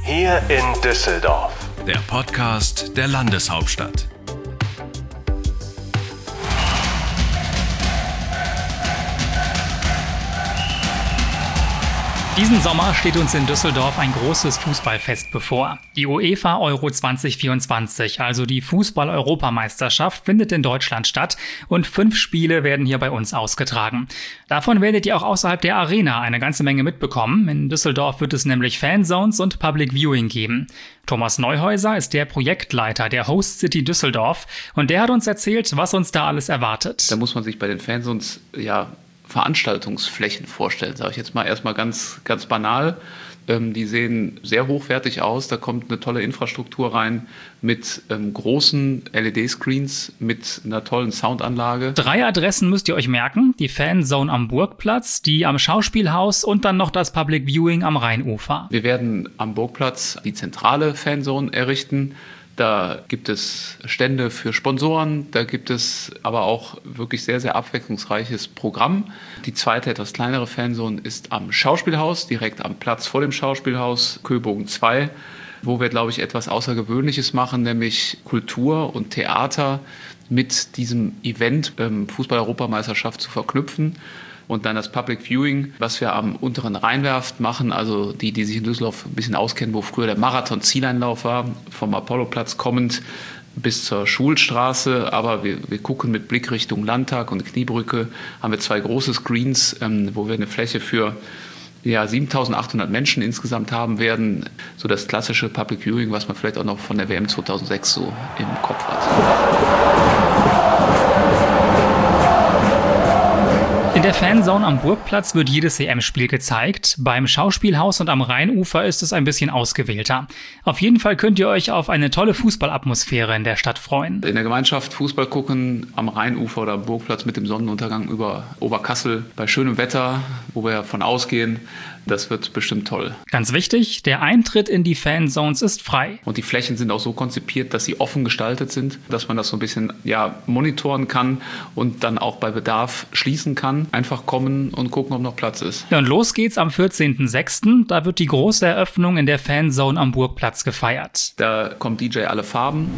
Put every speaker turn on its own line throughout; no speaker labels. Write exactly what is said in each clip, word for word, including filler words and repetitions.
Hier in Düsseldorf.
Der Podcast der Landeshauptstadt.
Diesen Sommer steht uns in Düsseldorf ein großes Fußballfest bevor. Die UEFA Euro zwanzig vierundzwanzig, also die Fußball-Europameisterschaft, findet in Deutschland statt und fünf Spiele werden hier bei uns ausgetragen. Davon werdet ihr auch außerhalb der Arena eine ganze Menge mitbekommen. In Düsseldorf wird es nämlich Fanzones und Public Viewing geben. Thomas Neuhäuser ist der Projektleiter der Host City Düsseldorf und der hat uns erzählt, was uns da alles erwartet.
Da muss man sich bei den Fanzones ja Veranstaltungsflächen vorstellen, sage ich jetzt mal erstmal ganz, ganz banal. Ähm, die sehen sehr hochwertig aus, da kommt eine tolle Infrastruktur rein mit ähm, großen L E D-Screens, mit einer tollen Soundanlage.
Drei Adressen müsst ihr euch merken, die Fanzone am Burgplatz, die am Schauspielhaus und dann noch das Public Viewing am Rheinufer.
Wir werden am Burgplatz die zentrale Fanzone errichten. Da gibt es Stände für Sponsoren, da gibt es aber auch wirklich sehr, sehr abwechslungsreiches Programm. Die zweite, etwas kleinere Fanzone ist am Schauspielhaus, direkt am Platz vor dem Schauspielhaus, Köbogen zwei, wo wir, glaube ich, etwas Außergewöhnliches machen, nämlich Kultur und Theater mit diesem Event ähm, Fußball-Europameisterschaft zu verknüpfen. Und dann das Public Viewing, was wir am unteren Rheinwerft machen, also die, die sich in Düsseldorf ein bisschen auskennen, wo früher der Marathon-Zieleinlauf war, vom Apolloplatz kommend bis zur Schulstraße. Aber wir, wir gucken mit Blick Richtung Landtag und Kniebrücke, haben wir zwei große Screens, ähm, wo wir eine Fläche für ja, siebentausendachthundert Menschen insgesamt haben werden. So das klassische Public Viewing, was man vielleicht auch noch von der W M zweitausendsechs so im Kopf hat.
In der Fanzone am Burgplatz wird jedes E M-Spiel gezeigt. Beim Schauspielhaus und am Rheinufer ist es ein bisschen ausgewählter. Auf jeden Fall könnt ihr euch auf eine tolle Fußballatmosphäre in der Stadt freuen.
In der Gemeinschaft Fußball gucken am Rheinufer oder am Burgplatz mit dem Sonnenuntergang über Oberkassel bei schönem Wetter, wo wir davon ausgehen, das wird bestimmt toll.
Ganz wichtig, der Eintritt in die Fanzones ist frei.
Und die Flächen sind auch so konzipiert, dass sie offen gestaltet sind, dass man das so ein bisschen ja, monitoren kann und dann auch bei Bedarf schließen kann. Einfach kommen und gucken, ob noch Platz ist.
Ja, und los geht's am vierzehnten sechsten Da wird die große Eröffnung in der Fanzone am Burgplatz gefeiert.
Da kommt D J Alle Farben.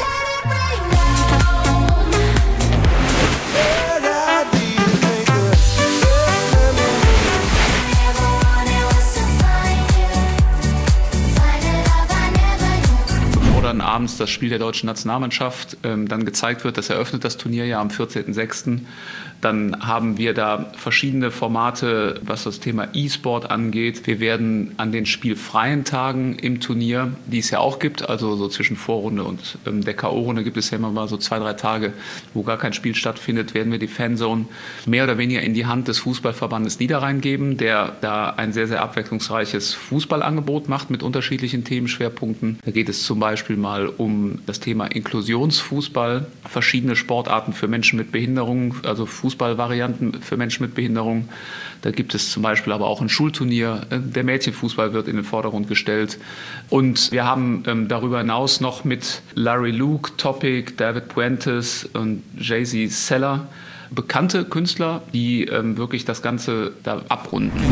Dann abends das Spiel der deutschen Nationalmannschaft ähm, dann gezeigt wird. Das eröffnet das Turnier ja am vierzehnten sechsten Dann haben wir da verschiedene Formate, was das Thema E-Sport angeht. Wir werden an den spielfreien Tagen im Turnier, die es ja auch gibt, also so zwischen Vorrunde und ähm, der K O-Runde gibt es ja immer mal so zwei, drei Tage, wo gar kein Spiel stattfindet, werden wir die Fanzone mehr oder weniger in die Hand des Fußballverbandes Niederrhein geben, der da ein sehr, sehr abwechslungsreiches Fußballangebot macht mit unterschiedlichen Themenschwerpunkten. Da geht es zum Beispiel mal um das Thema Inklusionsfußball, verschiedene Sportarten für Menschen mit Behinderung, also Fußballvarianten für Menschen mit Behinderung. Da gibt es zum Beispiel aber auch ein Schulturnier. Der Mädchenfußball wird in den Vordergrund gestellt. Und wir haben ähm, darüber hinaus noch mit Larry Luke, Topic, David Puentes und Jay-Z Seller bekannte Künstler, die ähm, wirklich das Ganze da abrunden.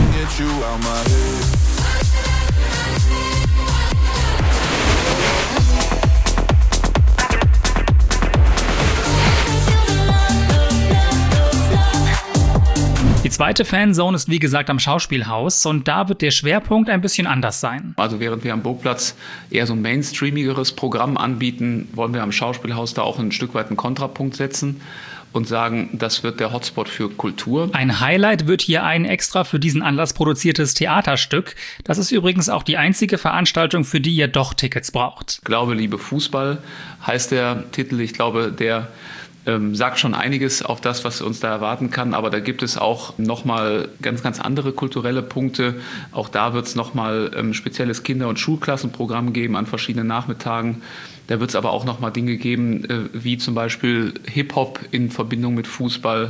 Die zweite Fanzone ist wie gesagt am Schauspielhaus und da wird der Schwerpunkt ein bisschen anders sein.
Also während wir am Burgplatz eher so ein mainstreamigeres Programm anbieten, wollen wir am Schauspielhaus da auch ein Stück weit einen Kontrapunkt setzen und sagen, das wird der Hotspot für Kultur.
Ein Highlight wird hier ein extra für diesen Anlass produziertes Theaterstück. Das ist übrigens auch die einzige Veranstaltung, für die ihr doch Tickets braucht.
Glaube, liebe Fußball heißt der Titel. Ich glaube, der ähm, sagt schon einiges auf das, was uns da erwarten kann. Aber da gibt es auch nochmal ganz, ganz andere kulturelle Punkte. Auch da wird es nochmal ähm, spezielles Kinder- und Schulklassenprogramm geben an verschiedenen Nachmittagen. Da wird es aber auch nochmal Dinge geben, äh, wie zum Beispiel Hip-Hop in Verbindung mit Fußball.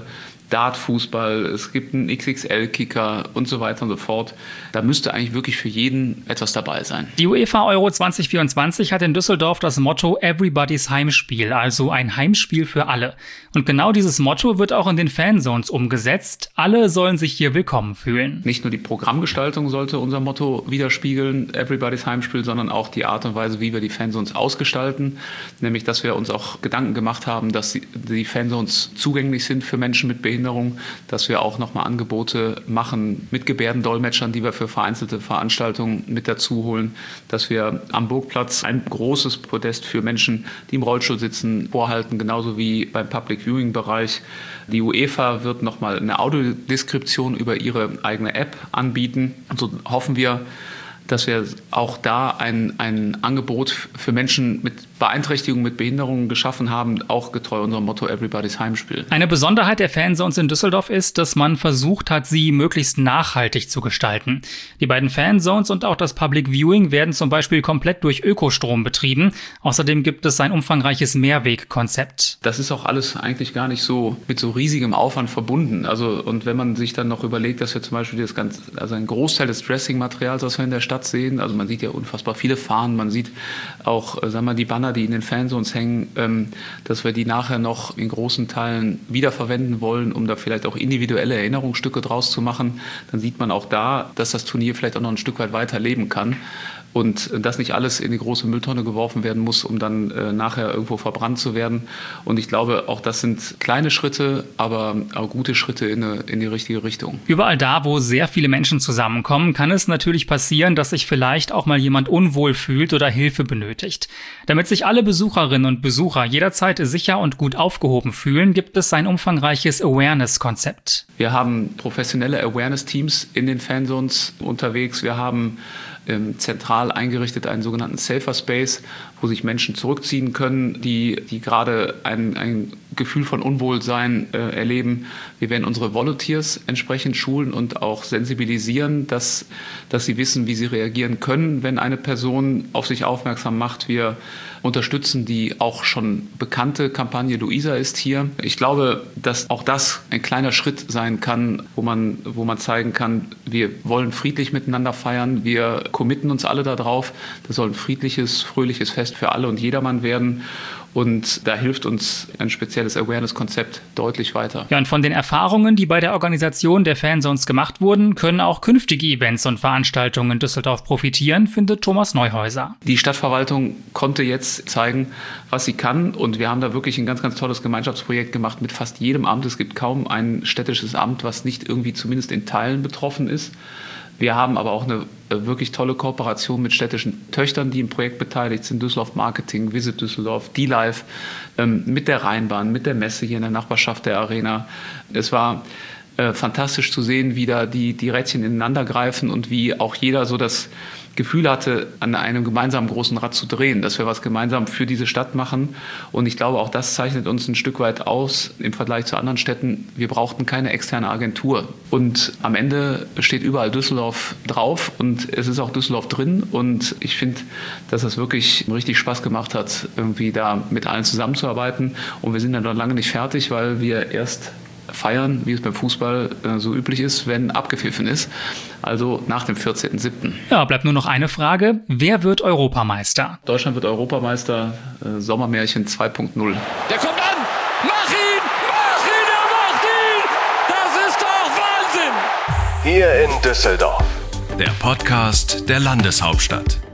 Dartfußball, es gibt einen X X L-Kicker und so weiter und so fort. Da müsste eigentlich wirklich für jeden etwas dabei sein.
Die UEFA Euro zwanzig vierundzwanzig hat in Düsseldorf das Motto Everybody's Heimspiel, also ein Heimspiel für alle. Und genau dieses Motto wird auch in den Fanzones umgesetzt. Alle sollen sich hier willkommen fühlen.
Nicht nur die Programmgestaltung sollte unser Motto widerspiegeln, Everybody's Heimspiel, sondern auch die Art und Weise, wie wir die Fanzones ausgestalten. Nämlich, dass wir uns auch Gedanken gemacht haben, dass die Fanzones zugänglich sind für Menschen mit Behinderung, dass wir auch nochmal Angebote machen mit Gebärdendolmetschern, die wir für vereinzelte Veranstaltungen mit dazu holen, dass wir am Burgplatz ein großes Podest für Menschen, die im Rollstuhl sitzen, vorhalten, genauso wie beim Public Viewing Bereich. Die UEFA wird nochmal eine Audiodeskription über ihre eigene App anbieten. Und so hoffen wir, dass wir auch da ein, ein Angebot für Menschen mit Beeinträchtigungen, mit Behinderungen geschaffen haben, auch getreu unserem Motto Everybody's Heimspiel.
Eine Besonderheit der Fanzones in Düsseldorf ist, dass man versucht hat, sie möglichst nachhaltig zu gestalten. Die beiden Fanzones und auch das Public Viewing werden zum Beispiel komplett durch Ökostrom betrieben. Außerdem gibt es ein umfangreiches Mehrwegkonzept.
Das ist auch alles eigentlich gar nicht so mit so riesigem Aufwand verbunden. Also, und wenn man sich dann noch überlegt, dass wir zum Beispiel das ganze, also ein Großteil des Dressing-Materials, das wir in der Stadt sehen. Also man sieht ja unfassbar viele Fahnen, man sieht auch, sagen wir mal, die Banner, die in den Fanzones hängen, ähm, dass wir die nachher noch in großen Teilen wiederverwenden wollen, um da vielleicht auch individuelle Erinnerungsstücke draus zu machen. Dann sieht man auch da, dass das Turnier vielleicht auch noch ein Stück weit weiter leben kann. Und dass nicht alles in die große Mülltonne geworfen werden muss, um dann äh, nachher irgendwo verbrannt zu werden. Und ich glaube, auch das sind kleine Schritte, aber, aber gute Schritte in, eine, in die richtige Richtung.
Überall da, wo sehr viele Menschen zusammenkommen, kann es natürlich passieren, dass sich vielleicht auch mal jemand unwohl fühlt oder Hilfe benötigt. Damit sich alle Besucherinnen und Besucher jederzeit sicher und gut aufgehoben fühlen, gibt es ein umfangreiches Awareness-Konzept.
Wir haben professionelle Awareness-Teams in den Fanzones unterwegs. Wir haben ähm, zentral eingerichtet einen sogenannten Safer Space, wo sich Menschen zurückziehen können, die, die gerade ein, ein Gefühl von Unwohlsein äh, erleben. Wir werden unsere Volunteers entsprechend schulen und auch sensibilisieren, dass, dass sie wissen, wie sie reagieren können, wenn eine Person auf sich aufmerksam macht. Wir unterstützen die auch schon bekannte Kampagne Luisa ist hier. Ich glaube, dass auch das ein kleiner Schritt sein kann, wo man, wo man zeigen kann, wir wollen friedlich miteinander feiern, wir committen uns alle darauf. Das soll ein friedliches, fröhliches Fest für alle und jedermann werden. Und da hilft uns ein spezielles Awareness-Konzept deutlich weiter.
Ja, und von den Erfahrungen, die bei der Organisation der Fanzones gemacht wurden, können auch künftige Events und Veranstaltungen in Düsseldorf profitieren, findet Thomas Neuhäuser.
Die Stadtverwaltung konnte jetzt zeigen, was sie kann. Und wir haben da wirklich ein ganz, ganz tolles Gemeinschaftsprojekt gemacht mit fast jedem Amt. Es gibt kaum ein städtisches Amt, was nicht irgendwie zumindest in Teilen betroffen ist. Wir haben aber auch eine wirklich tolle Kooperation mit städtischen Töchtern, die im Projekt beteiligt sind. Düsseldorf Marketing, Visit Düsseldorf, D-Live, ähm, mit der Rheinbahn, mit der Messe hier in der Nachbarschaft der Arena. Es war äh, fantastisch zu sehen, wie da die, die Rädchen ineinander greifen und wie auch jeder so das Gefühl hatte, an einem gemeinsamen großen Rad zu drehen, dass wir was gemeinsam für diese Stadt machen. Und ich glaube, auch das zeichnet uns ein Stück weit aus im Vergleich zu anderen Städten. Wir brauchten keine externe Agentur. Und am Ende steht überall Düsseldorf drauf und es ist auch Düsseldorf drin. Und ich finde, dass das wirklich richtig Spaß gemacht hat, irgendwie da mit allen zusammenzuarbeiten. Und wir sind dann noch lange nicht fertig, weil wir erst feiern, wie es beim Fußball äh, so üblich ist, wenn abgepfiffen ist. Also nach dem vierzehnten siebten
Ja, bleibt nur noch eine Frage. Wer wird Europameister?
Deutschland wird Europameister, äh, Sommermärchen zwei Punkt null.
Der kommt an! Mach ihn! Mach ihn! Er macht ihn! Das ist doch Wahnsinn!
Hier in Düsseldorf.
Der Podcast der Landeshauptstadt.